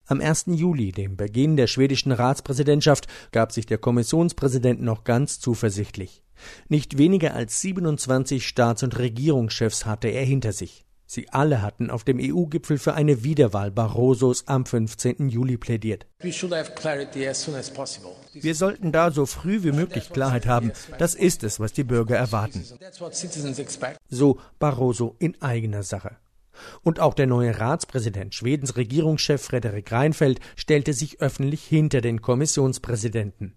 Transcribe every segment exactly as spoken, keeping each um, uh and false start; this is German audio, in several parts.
Am ersten Juli, dem Beginn der schwedischen Ratspräsidentschaft, gab sich der Kommissionspräsident noch ganz zuversichtlich. Nicht weniger als siebenundzwanzig Staats- und Regierungschefs hatte er hinter sich. Sie alle hatten auf dem E U-Gipfel für eine Wiederwahl Barrosos am fünfzehnten Juli plädiert. Wir sollten da so früh wie möglich Klarheit haben. Das ist es, was die Bürger erwarten. So Barroso in eigener Sache. Und auch der neue Ratspräsident, Schwedens Regierungschef Fredrik Reinfeldt, stellte sich öffentlich hinter den Kommissionspräsidenten.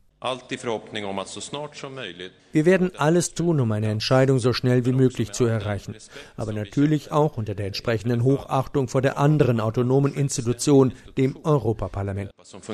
Wir werden alles tun, um eine Entscheidung so schnell wie möglich zu erreichen. Aber natürlich auch unter der entsprechenden Hochachtung vor der anderen autonomen Institution, dem Europaparlament.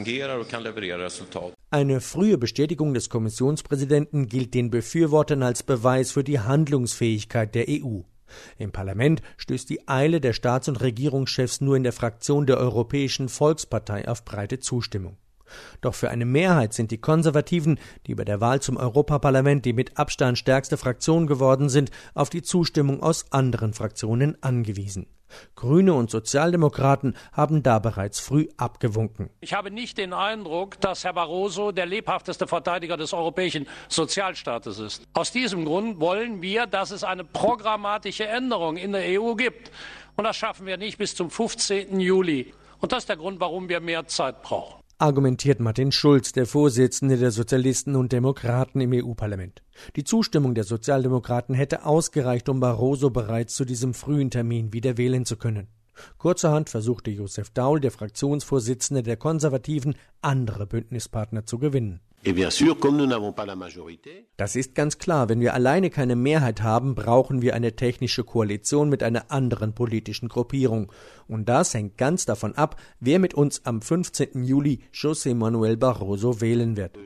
Eine frühe Bestätigung des Kommissionspräsidenten gilt den Befürwortern als Beweis für die Handlungsfähigkeit der E U. Im Parlament stößt die Eile der Staats- und Regierungschefs nur in der Fraktion der Europäischen Volkspartei auf breite Zustimmung. Doch für eine Mehrheit sind die Konservativen, die bei der Wahl zum Europaparlament die mit Abstand stärkste Fraktion geworden sind, auf die Zustimmung aus anderen Fraktionen angewiesen. Grüne und Sozialdemokraten haben da bereits früh abgewunken. Ich habe nicht den Eindruck, dass Herr Barroso der lebhafteste Verteidiger des europäischen Sozialstaates ist. Aus diesem Grund wollen wir, dass es eine programmatische Änderung in der E U gibt. Und das schaffen wir nicht bis zum fünfzehnten Juli. Und das ist der Grund, warum wir mehr Zeit brauchen. Argumentiert Martin Schulz, der Vorsitzende der Sozialisten und Demokraten im E U-Parlament. Die Zustimmung der Sozialdemokraten hätte ausgereicht, um Barroso bereits zu diesem frühen Termin wieder wählen zu können. Kurzerhand versuchte Joseph Daul, der Fraktionsvorsitzende der Konservativen, andere Bündnispartner zu gewinnen. Das ist ganz klar, wenn wir alleine keine Mehrheit haben, brauchen wir eine technische Koalition mit einer anderen politischen Gruppierung. Und das hängt ganz davon ab, wer mit uns am fünfzehnten Juli José Manuel Barroso wählen wird.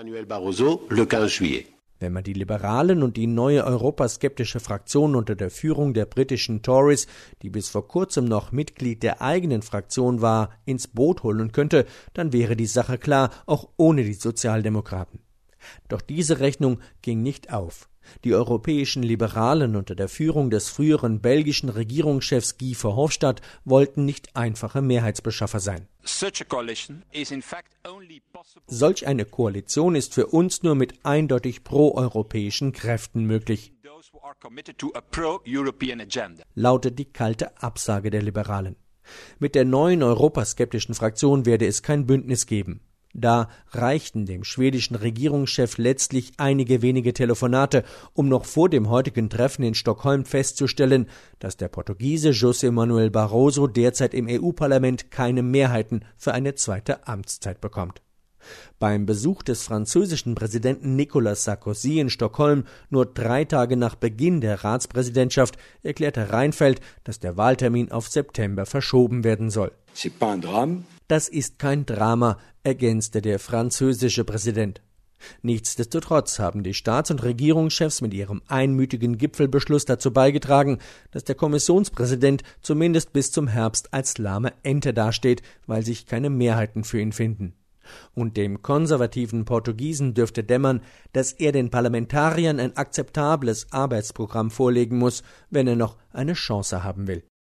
Wenn man die Liberalen und die neue europaskeptische Fraktion unter der Führung der britischen Tories, die bis vor kurzem noch Mitglied der eigenen Fraktion war, ins Boot holen könnte, dann wäre die Sache klar, auch ohne die Sozialdemokraten. Doch diese Rechnung ging nicht auf. Die europäischen Liberalen unter der Führung des früheren belgischen Regierungschefs Guy Verhofstadt wollten nicht einfache Mehrheitsbeschaffer sein. Solch eine Koalition ist für uns nur mit eindeutig proeuropäischen Kräften möglich, lautet die kalte Absage der Liberalen. Mit der neuen europaskeptischen Fraktion werde es kein Bündnis geben. Da reichten dem schwedischen Regierungschef letztlich einige wenige Telefonate, um noch vor dem heutigen Treffen in Stockholm festzustellen, dass der Portugiese José Manuel Barroso derzeit im E U-Parlament keine Mehrheiten für eine zweite Amtszeit bekommt. Beim Besuch des französischen Präsidenten Nicolas Sarkozy in Stockholm, nur drei Tage nach Beginn der Ratspräsidentschaft, erklärte Reinfeldt, dass der Wahltermin auf September verschoben werden soll. Das ist kein Drama, ergänzte der französische Präsident. Nichtsdestotrotz haben die Staats- und Regierungschefs mit ihrem einmütigen Gipfelbeschluss dazu beigetragen, dass der Kommissionspräsident zumindest bis zum Herbst als lahme Ente dasteht, weil sich keine Mehrheiten für ihn finden. Und dem konservativen Portugiesen dürfte dämmern, dass er den Parlamentariern ein akzeptables Arbeitsprogramm vorlegen muss, wenn er noch eine Chance haben will.